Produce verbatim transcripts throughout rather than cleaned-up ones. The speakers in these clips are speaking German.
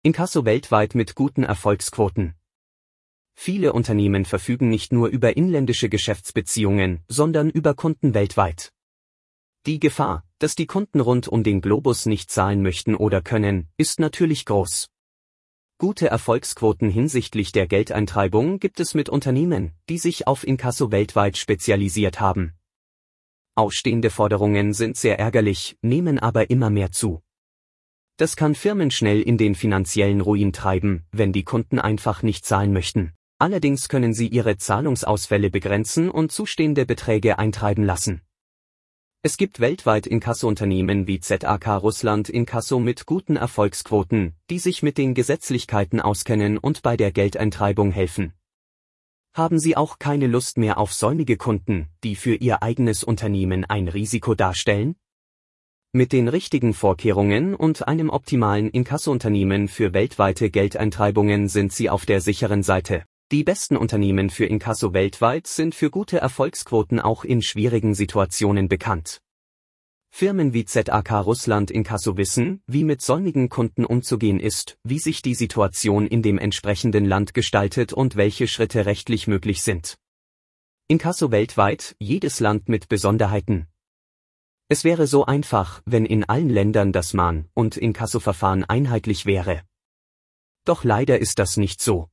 Inkasso weltweit mit guten Erfolgsquoten. Viele Unternehmen verfügen nicht nur über inländische Geschäftsbeziehungen, sondern über Kunden weltweit. Die Gefahr, dass die Kunden rund um den Globus nicht zahlen möchten oder können, ist natürlich groß. Gute Erfolgsquoten hinsichtlich der Geldeintreibung gibt es mit Unternehmen, die sich auf Inkasso weltweit spezialisiert haben. Ausstehende Forderungen sind sehr ärgerlich, nehmen aber immer mehr zu. Das kann Firmen schnell in den finanziellen Ruin treiben, wenn die Kunden einfach nicht zahlen möchten. Allerdings können sie ihre Zahlungsausfälle begrenzen und zustehende Beträge eintreiben lassen. Es gibt weltweit Inkasso-Unternehmen wie Z A K Russland Inkasso mit guten Erfolgsquoten, die sich mit den Gesetzlichkeiten auskennen und bei der Geldeintreibung helfen. Haben Sie auch keine Lust mehr auf säumige Kunden, die für Ihr eigenes Unternehmen ein Risiko darstellen? Mit den richtigen Vorkehrungen und einem optimalen Inkasso-Unternehmen für weltweite Geldeintreibungen sind Sie auf der sicheren Seite. Die besten Unternehmen für Inkasso weltweit sind für gute Erfolgsquoten auch in schwierigen Situationen bekannt. Firmen wie Z A K Russland Inkasso wissen, wie mit säumigen Kunden umzugehen ist, wie sich die Situation in dem entsprechenden Land gestaltet und welche Schritte rechtlich möglich sind. Inkasso weltweit, jedes Land mit Besonderheiten. Es wäre so einfach, wenn in allen Ländern das Mahn- und Inkassoverfahren einheitlich wäre. Doch leider ist das nicht so.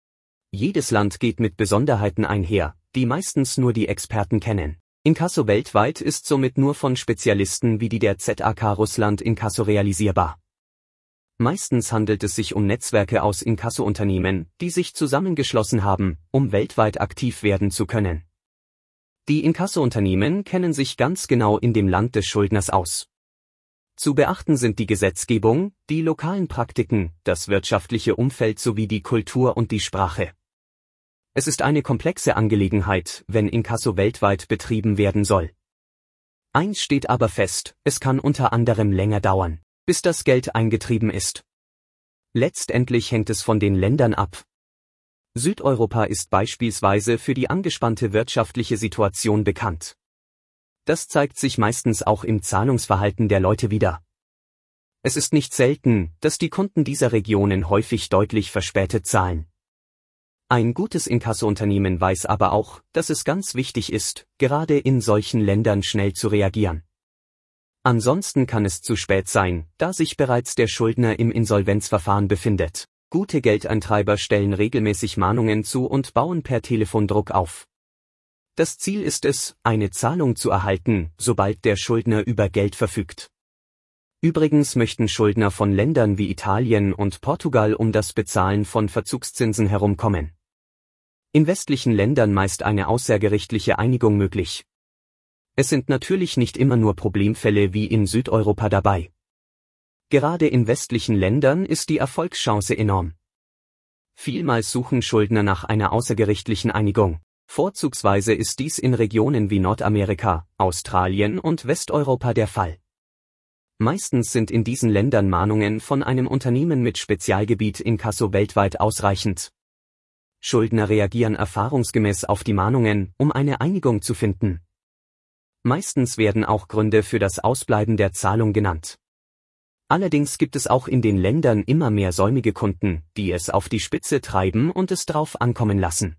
Jedes Land geht mit Besonderheiten einher, die meistens nur die Experten kennen. Inkasso weltweit ist somit nur von Spezialisten wie die der Z A K Russland Inkasso realisierbar. Meistens handelt es sich um Netzwerke aus Inkasso-Unternehmen, die sich zusammengeschlossen haben, um weltweit aktiv werden zu können. Die Inkasso-Unternehmen kennen sich ganz genau in dem Land des Schuldners aus. Zu beachten sind die Gesetzgebung, die lokalen Praktiken, das wirtschaftliche Umfeld sowie die Kultur und die Sprache. Es ist eine komplexe Angelegenheit, wenn Inkasso weltweit betrieben werden soll. Eins steht aber fest, es kann unter anderem länger dauern, bis das Geld eingetrieben ist. Letztendlich hängt es von den Ländern ab. Südeuropa ist beispielsweise für die angespannte wirtschaftliche Situation bekannt. Das zeigt sich meistens auch im Zahlungsverhalten der Leute wieder. Es ist nicht selten, dass die Kunden dieser Regionen häufig deutlich verspätet zahlen. Ein gutes Inkasso-Unternehmen weiß aber auch, dass es ganz wichtig ist, gerade in solchen Ländern schnell zu reagieren. Ansonsten kann es zu spät sein, da sich bereits der Schuldner im Insolvenzverfahren befindet. Gute Geldeintreiber stellen regelmäßig Mahnungen zu und bauen per Telefon Druck auf. Das Ziel ist es, eine Zahlung zu erhalten, sobald der Schuldner über Geld verfügt. Übrigens möchten Schuldner von Ländern wie Italien und Portugal um das Bezahlen von Verzugszinsen herumkommen. In westlichen Ländern meist eine außergerichtliche Einigung möglich. Es sind natürlich nicht immer nur Problemfälle wie in Südeuropa dabei. Gerade in westlichen Ländern ist die Erfolgschance enorm. Vielmals suchen Schuldner nach einer außergerichtlichen Einigung. Vorzugsweise ist dies in Regionen wie Nordamerika, Australien und Westeuropa der Fall. Meistens sind in diesen Ländern Mahnungen von einem Unternehmen mit Spezialgebiet Inkasso weltweit ausreichend. Schuldner reagieren erfahrungsgemäß auf die Mahnungen, um eine Einigung zu finden. Meistens werden auch Gründe für das Ausbleiben der Zahlung genannt. Allerdings gibt es auch in den Ländern immer mehr säumige Kunden, die es auf die Spitze treiben und es drauf ankommen lassen.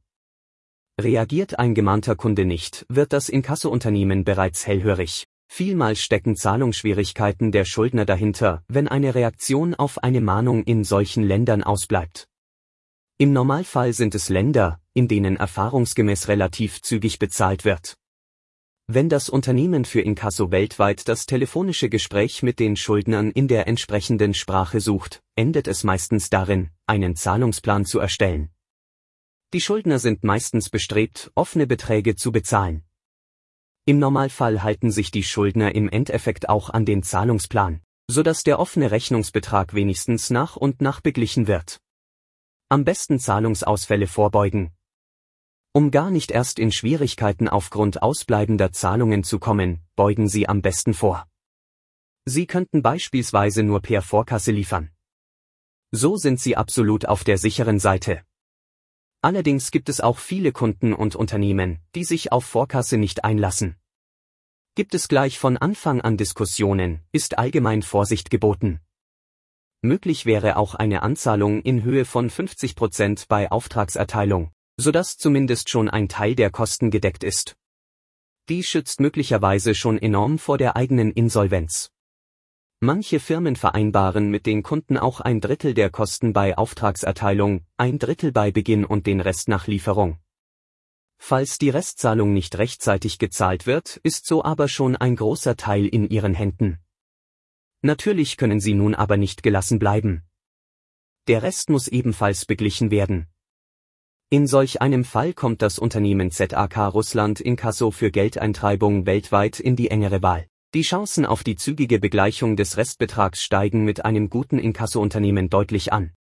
Reagiert ein gemahnter Kunde nicht, wird das Inkasso-Unternehmen bereits hellhörig. Vielmals stecken Zahlungsschwierigkeiten der Schuldner dahinter, wenn eine Reaktion auf eine Mahnung in solchen Ländern ausbleibt. Im Normalfall sind es Länder, in denen erfahrungsgemäß relativ zügig bezahlt wird. Wenn das Unternehmen für Inkasso weltweit das telefonische Gespräch mit den Schuldnern in der entsprechenden Sprache sucht, endet es meistens darin, einen Zahlungsplan zu erstellen. Die Schuldner sind meistens bestrebt, offene Beträge zu bezahlen. Im Normalfall halten sich die Schuldner im Endeffekt auch an den Zahlungsplan, sodass der offene Rechnungsbetrag wenigstens nach und nach beglichen wird. Am besten Zahlungsausfälle vorbeugen. Um gar nicht erst in Schwierigkeiten aufgrund ausbleibender Zahlungen zu kommen, beugen Sie am besten vor. Sie könnten beispielsweise nur per Vorkasse liefern. So sind Sie absolut auf der sicheren Seite. Allerdings gibt es auch viele Kunden und Unternehmen, die sich auf Vorkasse nicht einlassen. Gibt es gleich von Anfang an Diskussionen, ist allgemein Vorsicht geboten. Möglich wäre auch eine Anzahlung in Höhe von fünfzig Prozent bei Auftragserteilung, sodass zumindest schon ein Teil der Kosten gedeckt ist. Dies schützt möglicherweise schon enorm vor der eigenen Insolvenz. Manche Firmen vereinbaren mit den Kunden auch ein Drittel der Kosten bei Auftragserteilung, ein Drittel bei Beginn und den Rest nach Lieferung. Falls die Restzahlung nicht rechtzeitig gezahlt wird, ist so aber schon ein großer Teil in Ihren Händen. Natürlich können Sie nun aber nicht gelassen bleiben. Der Rest muss ebenfalls beglichen werden. In solch einem Fall kommt das Unternehmen Z A K Russland Inkasso für Geldeintreibung weltweit in die engere Wahl. Die Chancen auf die zügige Begleichung des Restbetrags steigen mit einem guten Inkasso-Unternehmen deutlich an.